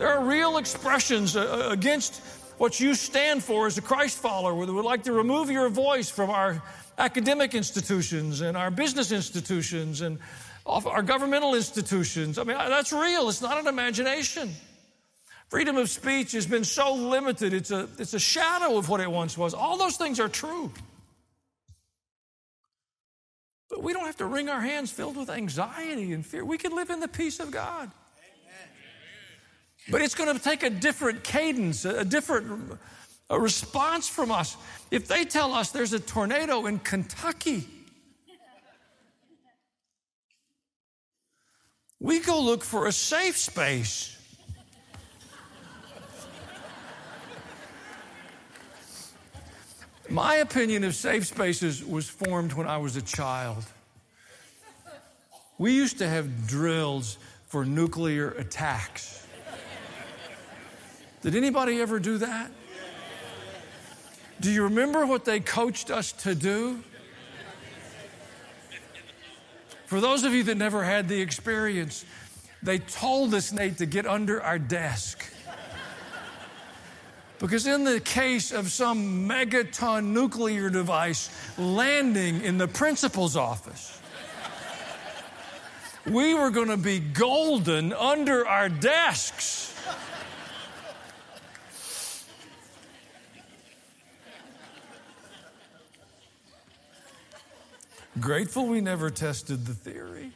There are real expressions against what you stand for as a Christ follower, where they would like to remove your voice from our academic institutions and our business institutions and our governmental institutions. I mean, that's real. It's not an imagination. Freedom of speech has been so limited. It's a shadow of what it once was. All those things are true. But we don't have to wring our hands filled with anxiety and fear. We can live in the peace of God. Amen. But it's going to take a different cadence, a different response from us. If they tell us there's a tornado in Kentucky, we go look for a safe space. My opinion of safe spaces was formed when I was a child. We used to have drills for nuclear attacks. Did anybody ever do that? Do you remember what they coached us to do? For those of you that never had the experience, they told us, Nate, to get under our desk. Because in the case of some megaton nuclear device landing in the principal's office, we were going to be golden under our desks. Grateful we never tested the theory.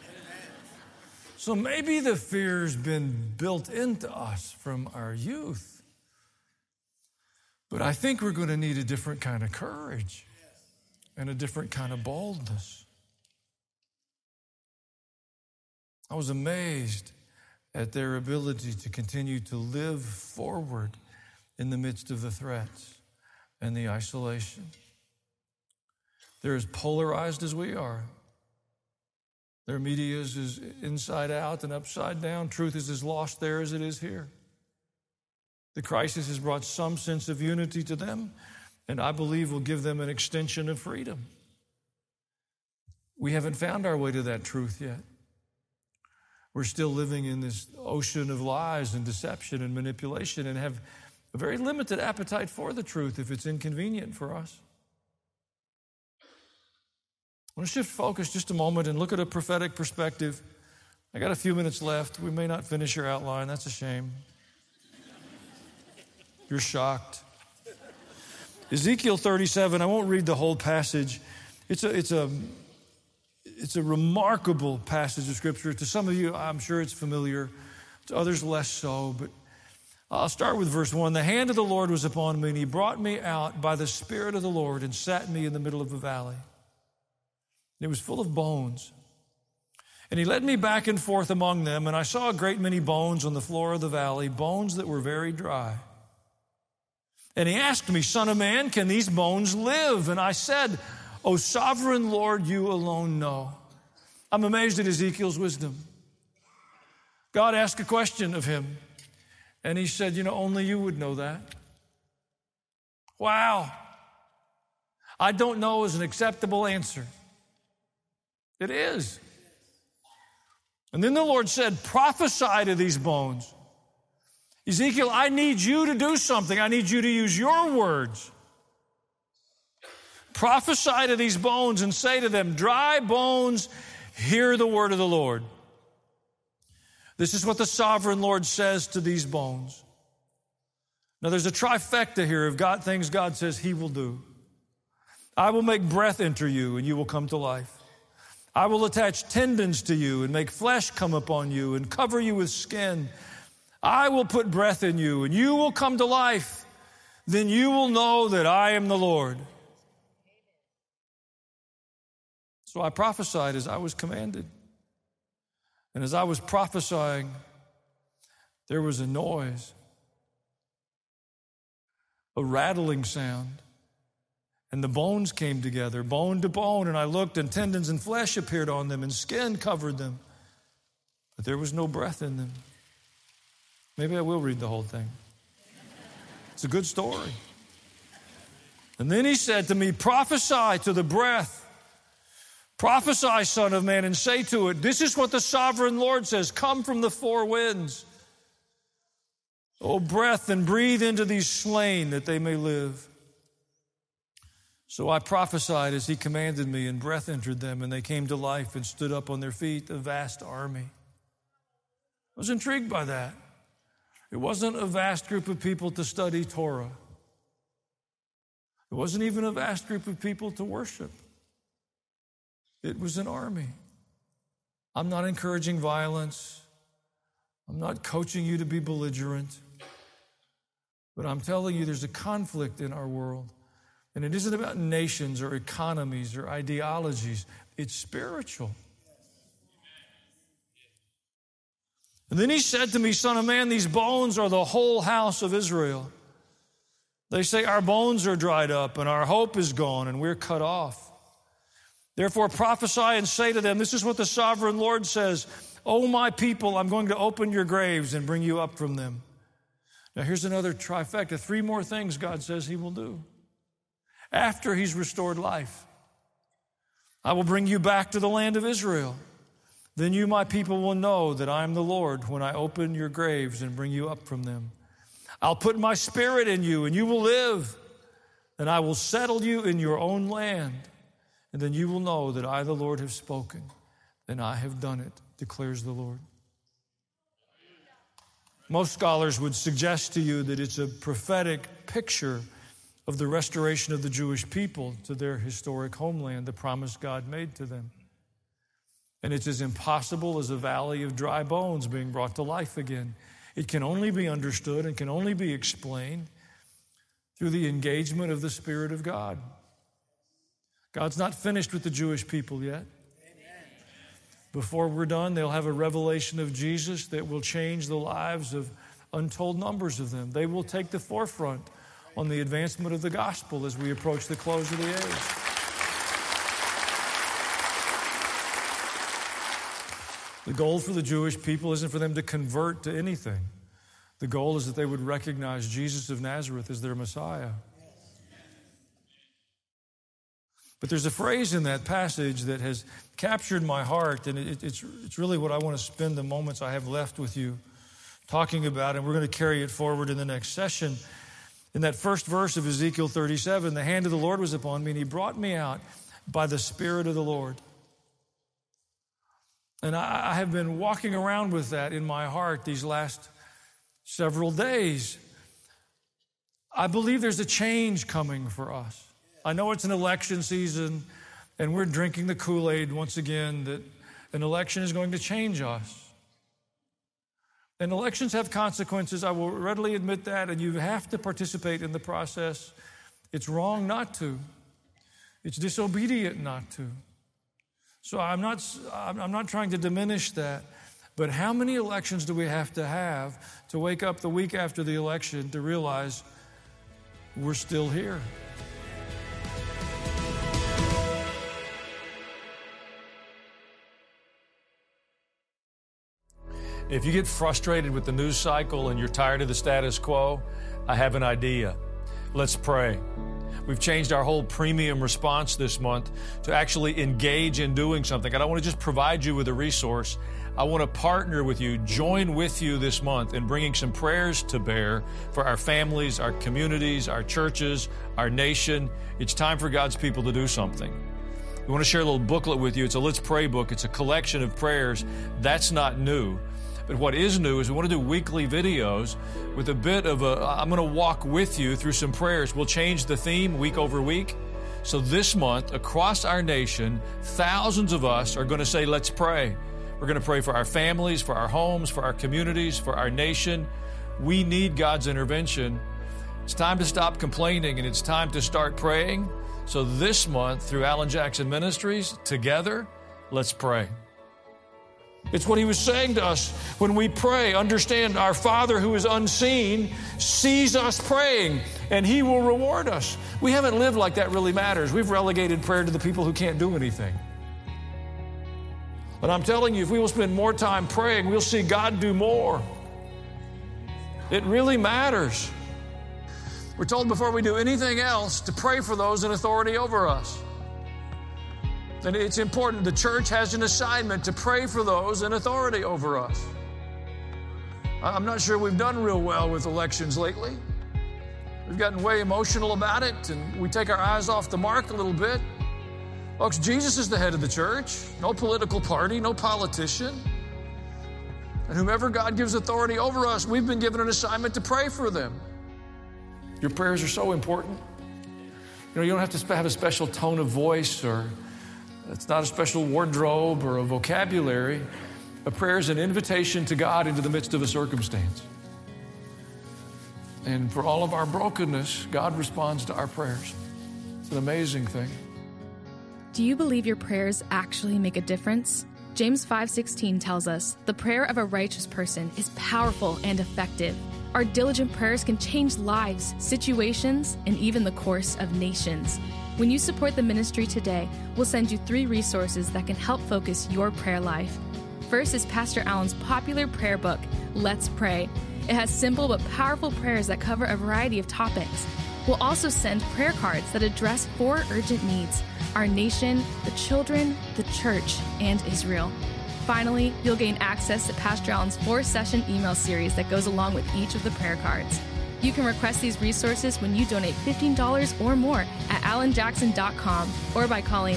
So maybe the fear's been built into us from our youth. But I think we're going to need a different kind of courage and a different kind of boldness. I was amazed at their ability to continue to live forward in the midst of the threats and the isolation. They're as polarized as we are. Their media is as inside out and upside down. Truth is as lost there as it is here. The crisis has brought some sense of unity to them, and I believe will give them an extension of freedom. We haven't found our way to that truth yet. We're still living in this ocean of lies and deception and manipulation and have a very limited appetite for the truth if it's inconvenient for us. I want to shift focus just a moment and look at a prophetic perspective. I got a few minutes left. We may not finish your outline. That's a shame. You're shocked. Ezekiel 37, I won't read the whole passage. It's a remarkable passage of Scripture. To some of you, I'm sure it's familiar. To others, less so. But I'll start with verse 1. The hand of the Lord was upon me, and he brought me out by the Spirit of the Lord and sat me in the middle of a valley. It was full of bones. And he led me back and forth among them, and I saw a great many bones on the floor of the valley, bones that were very dry. And he asked me, Son of man, can these bones live? And I said, O sovereign Lord, you alone know. I'm amazed at Ezekiel's wisdom. God asked a question of him, and he said, only you would know that. Wow. I don't know is an acceptable answer. It is. And then the Lord said, prophesy to these bones. Ezekiel, I need you to do something. I need you to use your words. Prophesy to these bones and say to them, dry bones, hear the word of the Lord. This is what the sovereign Lord says to these bones. Now there's a trifecta here of things God says he will do. I will make breath enter you and you will come to life. I will attach tendons to you and make flesh come upon you and cover you with skin. I will put breath in you and you will come to life. Then you will know that I am the Lord. So I prophesied as I was commanded. And as I was prophesying, there was a noise, a rattling sound. And the bones came together, bone to bone, and I looked, and tendons and flesh appeared on them, and skin covered them. But there was no breath in them. Maybe I will read the whole thing. It's a good story. And then he said to me, prophesy to the breath. Prophesy, Son of Man, and say to it, this is what the sovereign Lord says, come from the four winds. O breath, and breathe into these slain that they may live. So I prophesied as he commanded me, and breath entered them, and they came to life and stood up on their feet, a vast army. I was intrigued by that. It wasn't a vast group of people to study Torah. It wasn't even a vast group of people to worship. It was an army. I'm not encouraging violence. I'm not coaching you to be belligerent. But I'm telling you, there's a conflict in our world. And it isn't about nations or economies or ideologies. It's spiritual. And then he said to me, Son of man, these bones are the whole house of Israel. They say, our bones are dried up and our hope is gone and we're cut off. Therefore prophesy and say to them, this is what the sovereign Lord says, O my people, I'm going to open your graves and bring you up from them. Now here's another trifecta. 3 more things God says he will do. After he's restored life, I will bring you back to the land of Israel. Then you, my people, will know that I am the Lord when I open your graves and bring you up from them. I'll put my spirit in you and you will live. And I will settle you in your own land. And then you will know that I, the Lord, have spoken. And I have done it, declares the Lord. Most scholars would suggest to you that it's a prophetic picture of the restoration of the Jewish people to their historic homeland, the promise God made to them. And it's as impossible as a valley of dry bones being brought to life again. It can only be understood and can only be explained through the engagement of the Spirit of God. God's not finished with the Jewish people yet. Before we're done, they'll have a revelation of Jesus that will change the lives of untold numbers of them. They will take the forefront on the advancement of the gospel as we approach the close of the age. The goal for the Jewish people isn't for them to convert to anything. The goal is that they would recognize Jesus of Nazareth as their Messiah. But there's a phrase in that passage that has captured my heart, and it's really what I want to spend the moments I have left with you talking about, and we're going to carry it forward in the next session. In that first verse of Ezekiel 37, the hand of the Lord was upon me, and he brought me out by the Spirit of the Lord. And I have been walking around with that in my heart these last several days. I believe there's a change coming for us. I know it's an election season, and we're drinking the Kool-Aid once again that an election is going to change us. And elections have consequences. I will readily admit that, and you have to participate in the process. It's wrong not to. It's disobedient not to. So I'm not trying to diminish that. But how many elections do we have to wake up the week after the election to realize we're still here? If you get frustrated with the news cycle and you're tired of the status quo, I have an idea. Let's pray. We've changed our whole premium response this month to actually engage in doing something. I don't want to just provide you with a resource. I want to partner with you, join with you this month in bringing some prayers to bear for our families, our communities, our churches, our nation. It's time for God's people to do something. We want to share a little booklet with you. It's a Let's Pray book. It's a collection of prayers. That's not new. But what is new is we want to do weekly videos with a bit of I'm going to walk with you through some prayers. We'll change the theme week over week. So this month, across our nation, thousands of us are going to say, let's pray. We're going to pray for our families, for our homes, for our communities, for our nation. We need God's intervention. It's time to stop complaining, and it's time to start praying. So this month, through Alan Jackson Ministries, together, let's pray. It's what he was saying to us when we pray. Understand, our Father who is unseen sees us praying, and he will reward us. We haven't lived like that really matters. We've relegated prayer to the people who can't do anything. But I'm telling you, if we will spend more time praying, we'll see God do more. It really matters. We're told before we do anything else to pray for those in authority over us. And it's important. The church has an assignment to pray for those in authority over us. I'm not sure we've done real well with elections lately. We've gotten way emotional about it, and we take our eyes off the mark a little bit. Folks, Jesus is the head of the church, no political party, no politician. And whomever God gives authority over us, we've been given an assignment to pray for them. Your prayers are so important. You don't have to have a special tone of voice, or it's not a special wardrobe or a vocabulary. A prayer is an invitation to God into the midst of a circumstance. And for all of our brokenness, God responds to our prayers. It's an amazing thing. Do you believe your prayers actually make a difference? James 5:16 tells us, "The prayer of a righteous person is powerful and effective." Our diligent prayers can change lives, situations, and even the course of nations. When you support the ministry today, we'll send you 3 resources that can help focus your prayer life. First is Pastor Allen's popular prayer book, Let's Pray. It has simple but powerful prayers that cover a variety of topics. We'll also send prayer cards that address 4 urgent needs: our nation, the children, the church, and Israel. Finally, you'll gain access to Pastor Allen's 4-session email series that goes along with each of the prayer cards. You can request these resources when you donate $15 or more at allenjackson.com or by calling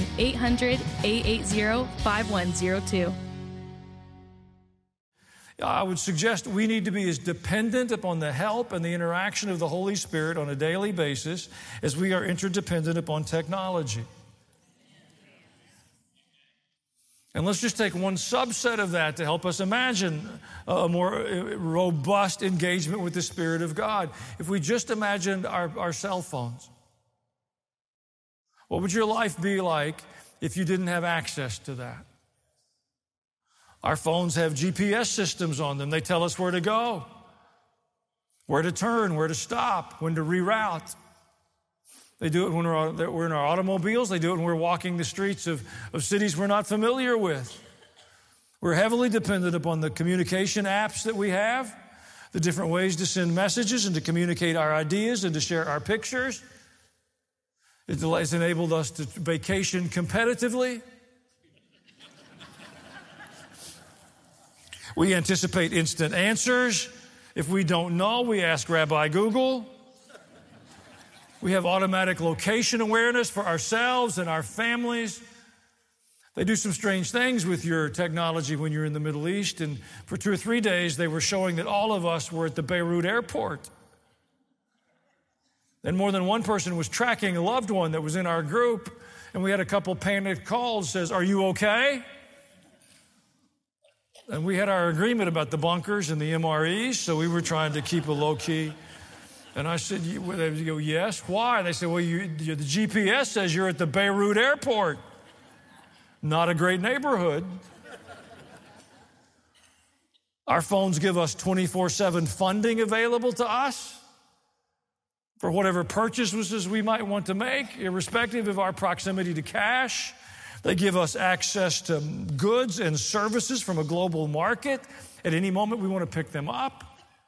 800-880-5102. I would suggest we need to be as dependent upon the help and the interaction of the Holy Spirit on a daily basis as we are interdependent upon technology. And let's just take one subset of that to help us imagine a more robust engagement with the Spirit of God. If we just imagined our cell phones, what would your life be like if you didn't have access to that? Our phones have GPS systems on them. They tell us where to go, where to turn, where to stop, when to reroute. They do it when we're in our automobiles. They do it when we're walking the streets of cities we're not familiar with. We're heavily dependent upon the communication apps that we have, the different ways to send messages and to communicate our ideas and to share our pictures. It's enabled us to vacation competitively. We anticipate instant answers. If we don't know, we ask Rabbi Google. We have automatic location awareness for ourselves and our families. They do some strange things with your technology when you're in the Middle East. And for 2 or 3 days, they were showing that all of us were at the Beirut airport. And more than one person was tracking a loved one that was in our group. And we had a couple panicked calls, says, "Are you okay?" And we had our agreement about the bunkers and the MREs, so we were trying to keep a low key. And I said, they go, "Yes, why?" And they said, "Well, the GPS says you're at the Beirut airport. Not a great neighborhood." Our phones give us 24/7 funding available to us for whatever purchases we might want to make, irrespective of our proximity to cash. They give us access to goods and services from a global market. At any moment, we want to pick them up.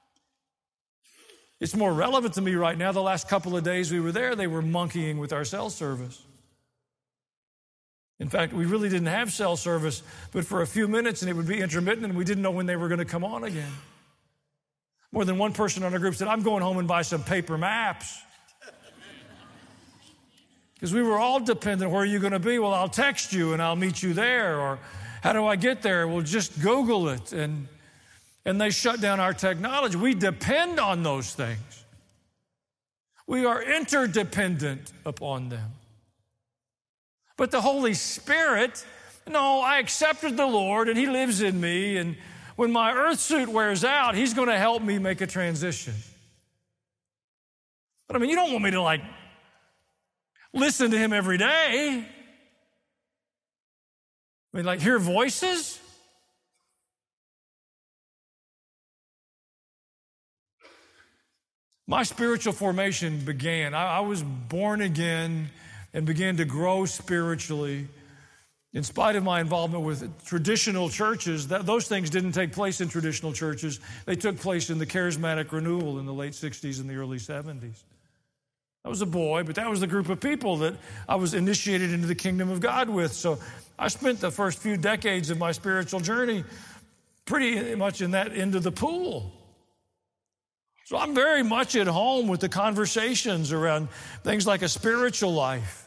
It's more relevant to me right now. The last couple of days we were there, they were monkeying with our cell service. In fact, we really didn't have cell service, but for a few minutes, and it would be intermittent, and we didn't know when they were going to come on again. More than one person on our group said, "I'm going home and buy some paper maps." Because we were all dependent. Where are you going to be? Well, I'll text you and I'll meet you there. Or how do I get there? Well, just Google it. And they shut down our technology. We depend on those things. We are interdependent upon them. But the Holy Spirit, no, I accepted the Lord and He lives in me. And when my earth suit wears out, He's going to help me make a transition. But I mean, you don't want me to listen to Him every day. I mean, hear voices? My spiritual formation began. I was born again and began to grow spiritually. In spite of my involvement with traditional churches, those things didn't take place in traditional churches. They took place in the charismatic renewal in the late 60s and the early 70s. I was a boy, but that was the group of people that I was initiated into the kingdom of God with. So I spent the first few decades of my spiritual journey pretty much in that end of the pool. So I'm very much at home with the conversations around things like a spiritual life.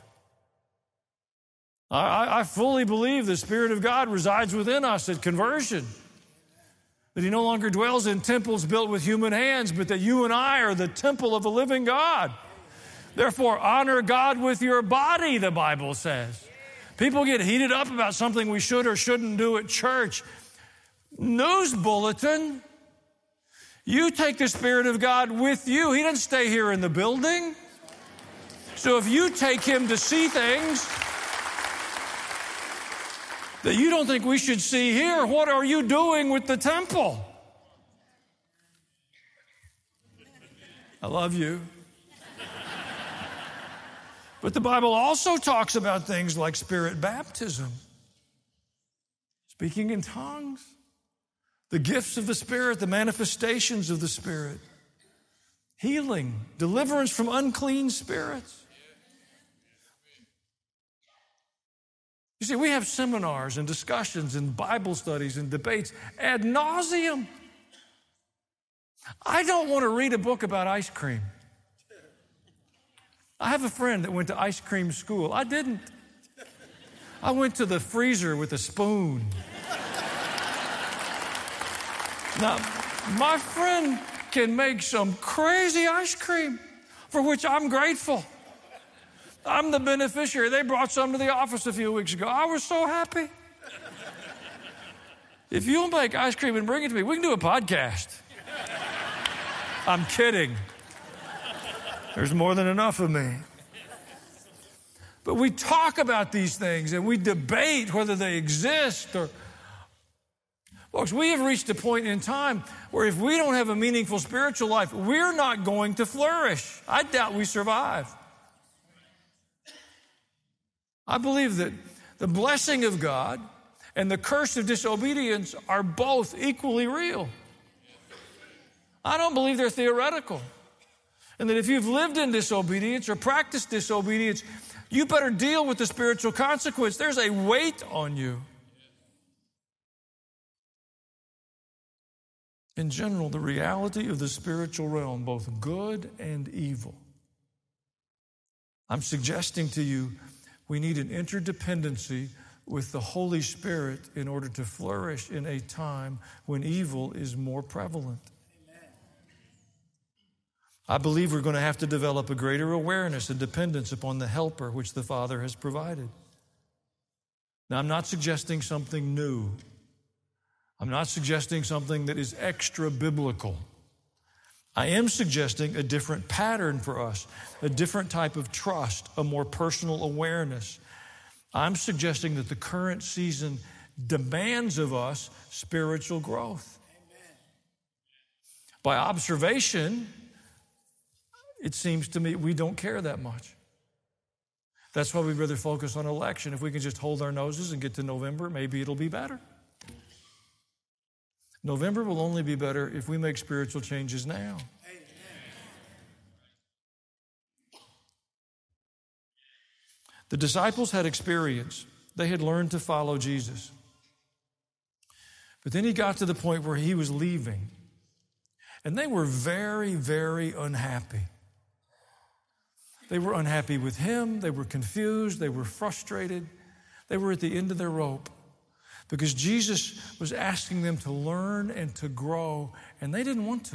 I fully believe the Spirit of God resides within us at conversion. That He no longer dwells in temples built with human hands, but that you and I are the temple of a living God. Therefore, honor God with your body, the Bible says. People get heated up about something we should or shouldn't do at church. News bulletin. You take the Spirit of God with you. He doesn't stay here in the building. So if you take Him to see things that you don't think we should see here, what are you doing with the temple? I love you. But the Bible also talks about things like Spirit baptism, speaking in tongues, the gifts of the Spirit, the manifestations of the Spirit, healing, deliverance from unclean spirits. You see, we have seminars and discussions and Bible studies and debates ad nauseum. I don't want to read a book about ice cream. I have a friend that went to ice cream school. I didn't. I went to the freezer with a spoon. Now, my friend can make some crazy ice cream for which I'm grateful. I'm the beneficiary. They brought some to the office a few weeks ago. I was so happy. If you'll make ice cream and bring it to me, we can do a podcast. I'm kidding. There's more than enough of me. But we talk about these things and we debate whether they exist or... Folks, we have reached a point in time where if we don't have a meaningful spiritual life, we're not going to flourish. I doubt we survive. I believe that the blessing of God and the curse of disobedience are both equally real. I don't believe they're theoretical. And that if you've lived in disobedience or practiced disobedience, you better deal with the spiritual consequence. There's a weight on you. In general, the reality of the spiritual realm, both good and evil. I'm suggesting to you we need an interdependency with the Holy Spirit in order to flourish in a time when evil is more prevalent. Amen. I believe we're going to have to develop a greater awareness and dependence upon the helper which the Father has provided. Now, I'm not suggesting something new. I'm not suggesting something that is extra biblical. I am suggesting a different pattern for us, a different type of trust, a more personal awareness. I'm suggesting that the current season demands of us spiritual growth. Amen. By observation, it seems to me we don't care that much. That's why we'd rather focus on election. If we can just hold our noses and get to November, maybe it'll be better. November will only be better if we make spiritual changes now. Amen. The disciples had experience. They had learned to follow Jesus. But then he got to the point where he was leaving. And they were very, very unhappy. They were unhappy with him. They were confused. They were frustrated. They were at the end of their rope. Because Jesus was asking them to learn and to grow, and they didn't want to.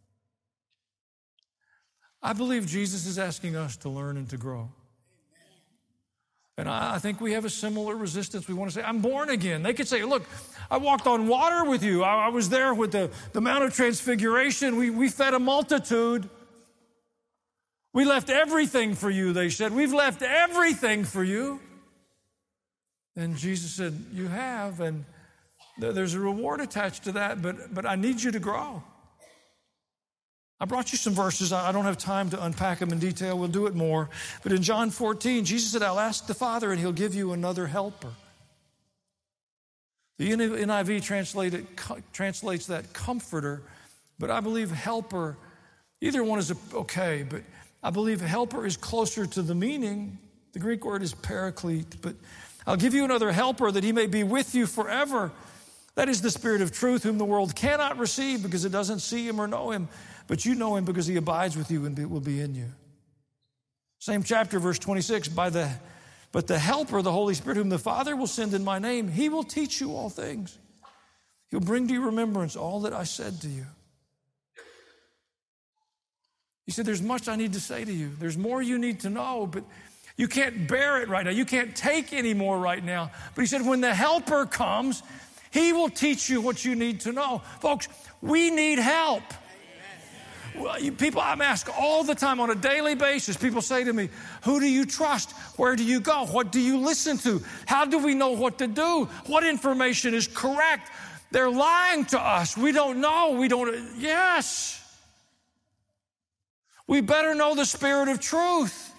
I believe Jesus is asking us to learn and to grow. And I think we have a similar resistance. We want to say, I'm born again. They could say, look, I walked on water with you. I was there with the Mount of Transfiguration. We fed a multitude. We left everything for you, they said. We've left everything for you. And Jesus said, you have, and there's a reward attached to that, but I need you to grow. I brought you some verses. I don't have time to unpack them in detail. We'll do it more. But in John 14, Jesus said, I'll ask the Father, and He'll give you another helper. The NIV translates that comforter, but I believe helper, either one is okay, but I believe helper is closer to the meaning. The Greek word is paraclete, but I'll give you another helper that he may be with you forever. That is the Spirit of truth, whom the world cannot receive because it doesn't see him or know him. But you know him because he abides with you and will be in you. Same chapter, verse 26. But the Helper, the Holy Spirit, whom the Father will send in my name, he will teach you all things. He'll bring to your remembrance all that I said to you. He said, there's much I need to say to you. There's more you need to know, but you can't bear it right now. You can't take any more right now. But he said, when the Helper comes, he will teach you what you need to know. Folks, we need help. Well, people, I'm asked all the time on a daily basis, people say to me, who do you trust? Where do you go? What do you listen to? How do we know what to do? What information is correct? They're lying to us. We don't know. Yes. We better know the Spirit of truth.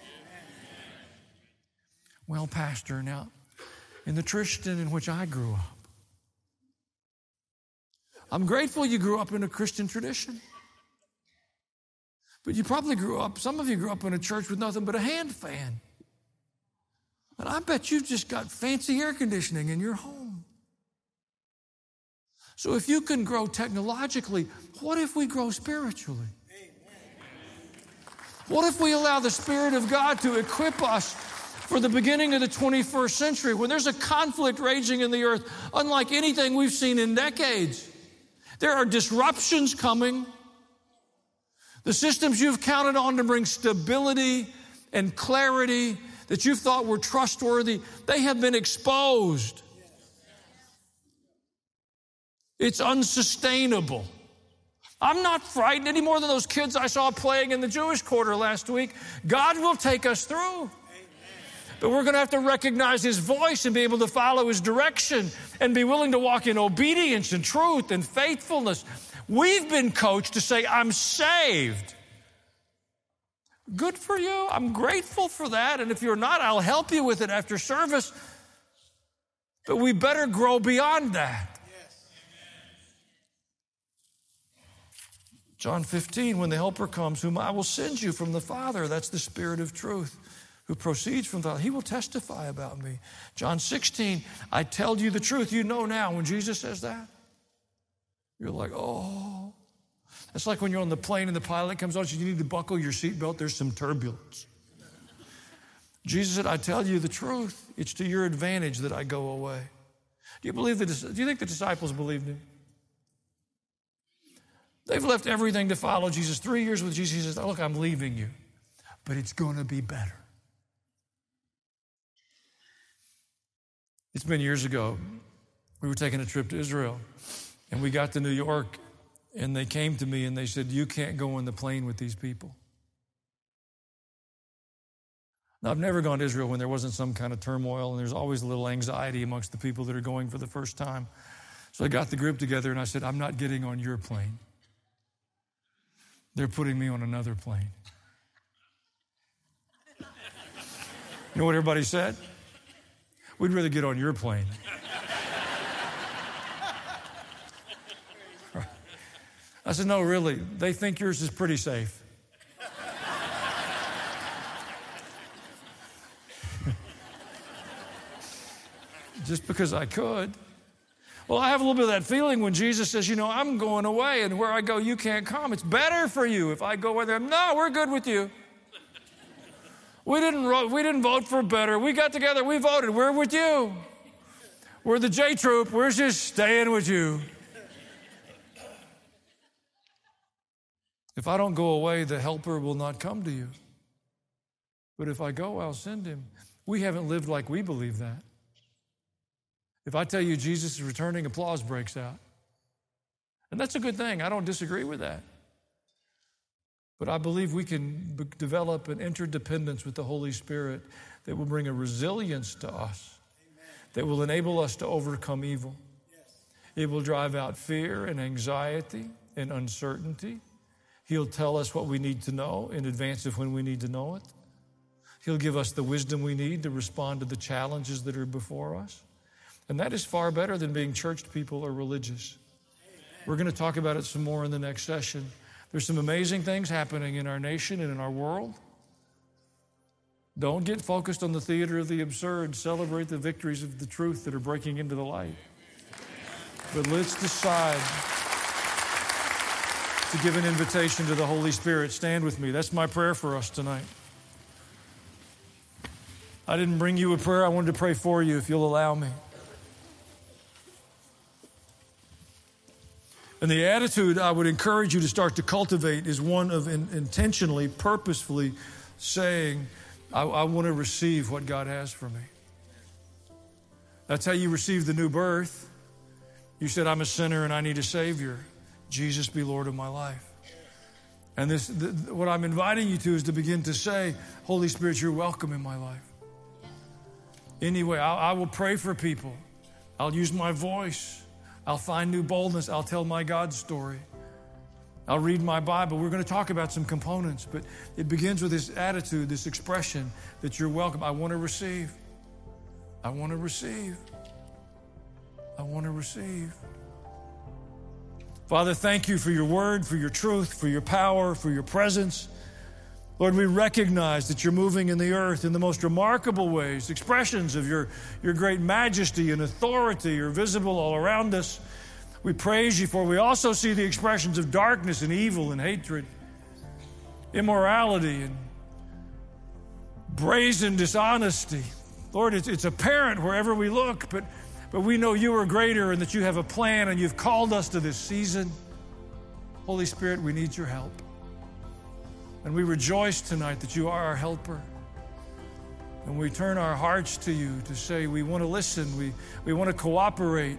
Well, Pastor, now, in the tradition in which I grew up, I'm grateful you grew up in a Christian tradition. But you probably some of you grew up in a church with nothing but a hand fan. And I bet you've just got fancy air conditioning in your home. So if you can grow technologically, what if we grow spiritually? What if we allow the Spirit of God to equip us for the beginning of the 21st century when there's a conflict raging in the earth unlike anything we've seen in decades? There are disruptions coming. The systems you've counted on to bring stability and clarity that you thought were trustworthy, they have been exposed. It's unsustainable. I'm not frightened any more than those kids I saw playing in the Jewish quarter last week. God will take us through. But we're going to have to recognize his voice and be able to follow his direction and be willing to walk in obedience and truth and faithfulness. We've been coached to say, I'm saved. Good for you. I'm grateful for that. And if you're not, I'll help you with it after service. But we better grow beyond that. John 15, when the Helper comes, whom I will send you from the Father, that's the Spirit of truth, who proceeds from the Father, he will testify about me. John 16, I tell you the truth. You know now when Jesus says that, you're like, oh. It's like when you're on the plane and the pilot comes on, you need to buckle your seatbelt. There's some turbulence. Jesus said, I tell you the truth. It's to your advantage that I go away. Do you think the disciples believed him? They've left everything to follow Jesus. 3 years with Jesus, he says, look, I'm leaving you, but it's going to be better. It's been years ago. We were taking a trip to Israel, and we got to New York, and they came to me, and they said, you can't go on the plane with these people. Now, I've never gone to Israel when there wasn't some kind of turmoil, and there's always a little anxiety amongst the people that are going for the first time. So I got the group together, and I said, I'm not getting on your plane. They're putting me on another plane. You know what everybody said? We'd rather get on your plane. I said, no, really, they think yours is pretty safe. Just because I could. Well, I have a little bit of that feeling when Jesus says, I'm going away, and where I go, you can't come. It's better for you if I go with them. No, we're good with you. We didn't vote for better. We got together, we voted. We're with you. We're the J Troop. We're just staying with you. If I don't go away, the Helper will not come to you. But if I go, I'll send him. We haven't lived like we believe that. If I tell you Jesus is returning, applause breaks out. And that's a good thing. I don't disagree with that. But I believe we can develop an interdependence with the Holy Spirit that will bring a resilience to us, that will enable us to overcome evil. It will drive out fear and anxiety and uncertainty. He'll tell us what we need to know in advance of when we need to know it. He'll give us the wisdom we need to respond to the challenges that are before us. And that is far better than being churched people or religious. We're going to talk about it some more in the next session. There's some amazing things happening in our nation and in our world. Don't get focused on the theater of the absurd. Celebrate the victories of the truth that are breaking into the light. But let's decide to give an invitation to the Holy Spirit. Stand with me. That's my prayer for us tonight. I didn't bring you a prayer. I wanted to pray for you, if you'll allow me. And the attitude I would encourage you to start to cultivate is one of intentionally, purposefully saying, I want to receive what God has for me. That's how you receive the new birth. You said, I'm a sinner and I need a Savior. Jesus be Lord of my life. And what I'm inviting you to is to begin to say, Holy Spirit, you're welcome in my life. Anyway, I will pray for people. I'll use my voice. I'll find new boldness. I'll tell my God story. I'll read my Bible. We're going to talk about some components, but it begins with this attitude, this expression that you're welcome. I want to receive. I want to receive. I want to receive. Father, thank you for your word, for your truth, for your power, for your presence. Lord, we recognize that you're moving in the earth in the most remarkable ways. Expressions of your great majesty and authority are visible all around us. We praise you for. We also see the expressions of darkness and evil and hatred, immorality and brazen dishonesty. Lord, it's apparent wherever we look, but we know you are greater and that you have a plan and you've called us to this season. Holy Spirit, we need your help. And we rejoice tonight that you are our helper. And we turn our hearts to you to say we want to listen, we want to cooperate.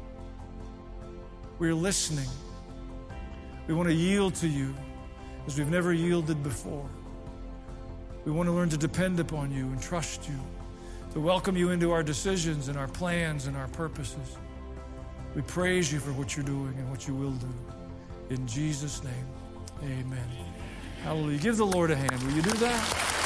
We're listening. We want to yield to you as we've never yielded before. We want to learn to depend upon you and trust you, to welcome you into our decisions and our plans and our purposes. We praise you for what you're doing and what you will do. In Jesus' name, amen. Hallelujah. Give the Lord a hand. Will you do that?